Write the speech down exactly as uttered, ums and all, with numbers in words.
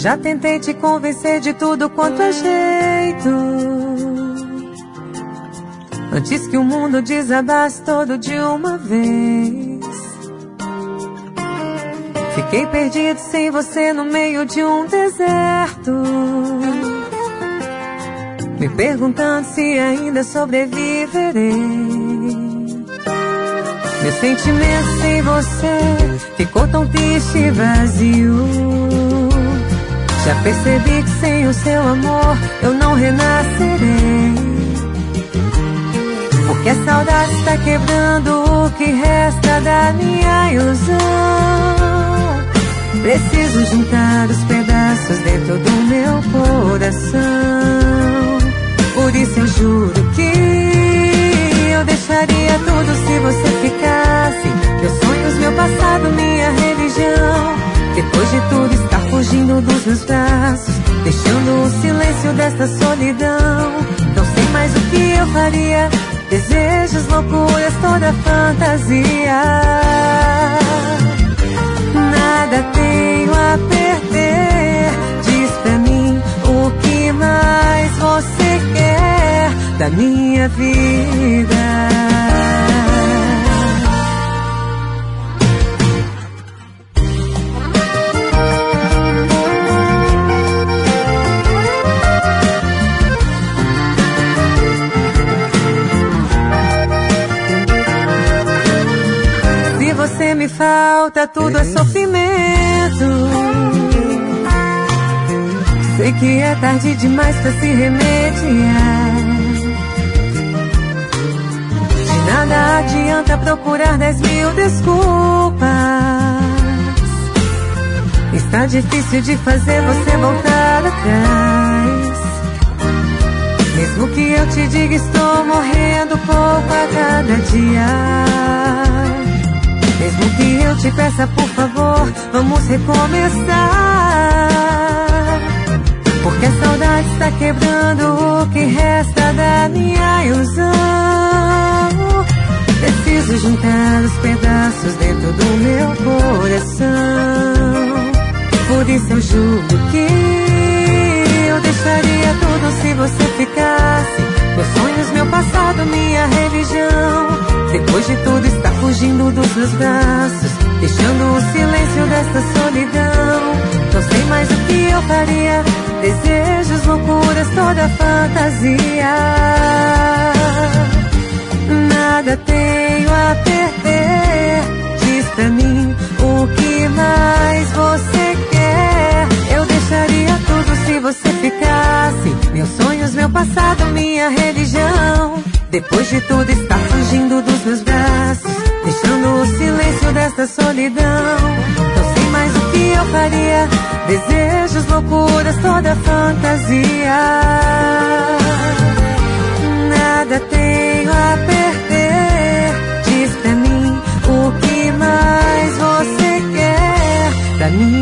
Já tentei te convencer de tudo quanto é jeito, antes que o mundo desabasse todo de uma vez. Fiquei perdido sem você no meio de um deserto, me perguntando se ainda sobreviverei. Meu sentimento sem você ficou tão triste e vazio. Já percebi que sem o seu amor eu não renascerei, porque a saudade está quebrando o que resta da minha ilusão. Preciso juntar os pedaços dentro do meu coração. Por isso eu juro que eu deixaria tudo se você ficasse. Meus sonhos, meu passado, minha religião. Depois de tudo estar fugindo dos meus braços, deixando o silêncio desta solidão. Não sei mais o que eu faria. Desejos, loucuras, toda fantasia. Nada tenho a perder. Diz pra mim o que mais você quer da minha vida. Se você me falta, tudo é sofrimento. Sei que é tarde demais pra se remediar. De nada adianta procurar dez mil desculpas. Está difícil de fazer você voltar atrás. Mesmo que eu te diga, estou morrendo pouco a cada dia. Mesmo que eu te peça, por favor, vamos recomeçar. Porque a saudade está quebrando o que resta da minha ilusão. Preciso juntar os pedaços dentro do meu coração. Por isso eu juro que eu deixaria tudo se você ficasse. Meus sonhos, meu passado, minha religião. Depois de tudo está fugindo dos meus braços, deixando o silêncio desta solidão. Não sei mais o que eu faria. Desejos, loucuras, toda fantasia. Nada tenho a perder. Diz pra mim o que mais você quer. Eu deixaria tudo se você ficasse. Meus sonhos, meu passado, minha religião. Depois de tudo está fugindo dos meus braços, deixando o silêncio desta solidão. Não sei mais o que eu faria. Desejos, loucuras, toda fantasia. Nada tenho a perder. Diz pra mim o que mais você quer da minha